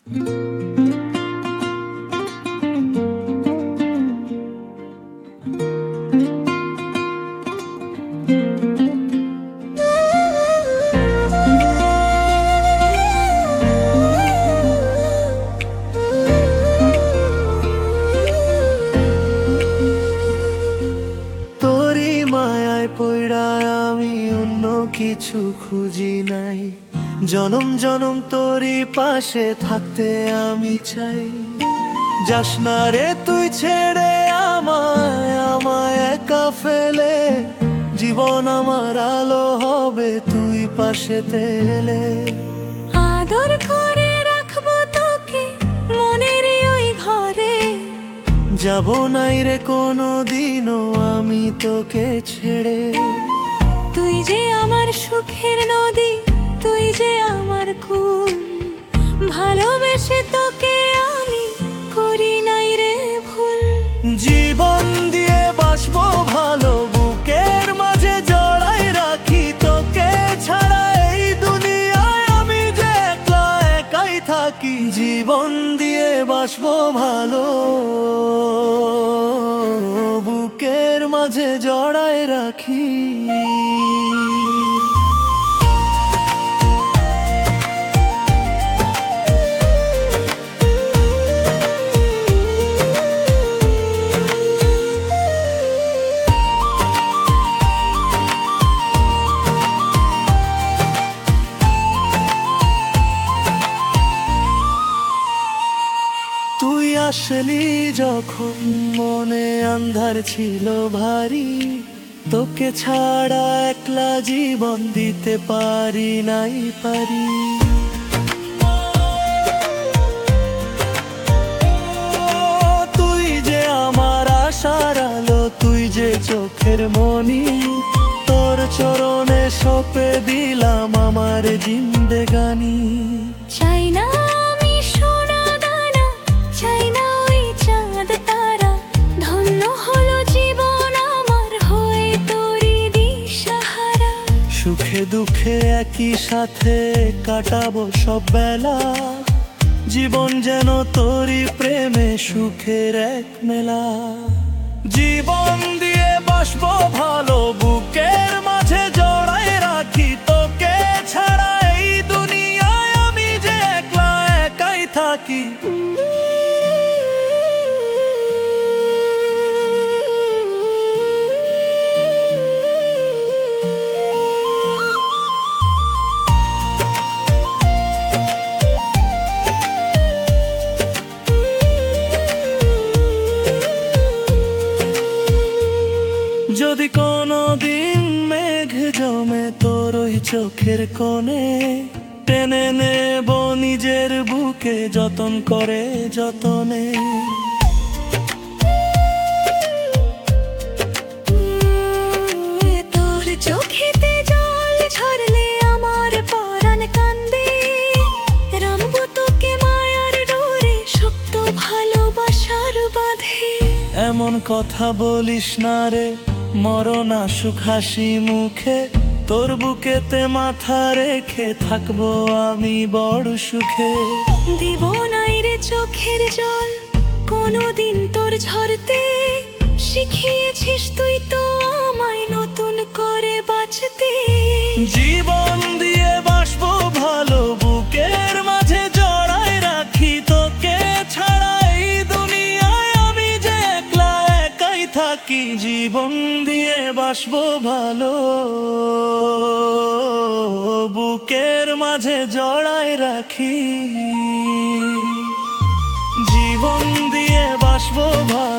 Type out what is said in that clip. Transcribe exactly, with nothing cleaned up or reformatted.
তোরি মায়ায় পইড়া আমি অন্য কিছু খুঁজি নাই, জনম জনম তোরি পাশে থাকতে আমি চাই। যাস না রে তুই ছেড়ে আমায়, আমায় একা ফেলে, জীবন আমার আলো হবে তুই পাশেতে এলে। আদর করে রাখবো তোকে মনের ওই ঘরে, যাব নাই রে কোনো দিনও আমি তোকে ছেড়ে। তুই যে আমার সুখের নদী, তুই যে আমার কুল, ভালোবেসে তোকে আমি করি নাই রে ভুল। জীবন দিয়ে বাসবো ভালো, বুকের মাঝে জড়াই রাখি তোকে ছাড়া এই দুনিয়ায় আমি যে একলা একাই থাকি। জীবন দিয়ে বাসবো ভালো, বুকের মাঝে জড়াই রাখি। তুই আসলি যখন মনে আন্ধার ছিল ভারী, তোকে ছাড়া একলা জীবন দিতে পারি নাই পারি। তুই যে আমার আশার আলো, তুই যে চোখের মনি, তোর চরণে সঁপে দিলাম আমার জিন্দেগানি। চাই না আমি সোনা দানা, চাই না ওই চাঁদ তারা, ধন্য হলো জীবন আমার হয়ে তোরি দিশাহারা। সুখে দুঃখে একই সাথে কাটাবো সব বেলা, জীবন যেন তোরি প্রেমে সুখের এক মেলা। জীবন দিয়ে বাসবো ভালো, বুকের মাঝে জড়াই রাখি তোকে ছাড়া এই দুনিয়ায় আমি যে একলা একাই থাকি। যদি কোনো দিন মেঘ জমে তোর ওই চোখের কোণে, টেনে নেব নিজের বুকে যতন করে যতনে। তোর চোখেতে জল ঝরলে আমার পরাণ কান্দে, রামবো তোকে মায়ার ডোরে শক্ত ভালোবাসার বাঁধে। এমন কথা বলিস না রে, মরণ আসুক হাসি মুখে, তোর বুকেতে মাথা রেখে থাকবো আমি বড় সুখে। দিব নাই রে চোখের জল কোনোদিন তোর ঝরতে, শিখিয়েছিস তুই তো আমায় নতুন করে বাঁচতে। জীবন দিয়ে বাসবো ভালো, বুকের মাঝে জড়াই রাখি তোকে ছাড়া এই দুনিয়ায় আমি যে একলা একাই থাকি। জীবন দিয়ে বাসবো ভালো, বুকের মাঝে জড়াই রাখি। জীবন দিয়ে বাসবো ভালো।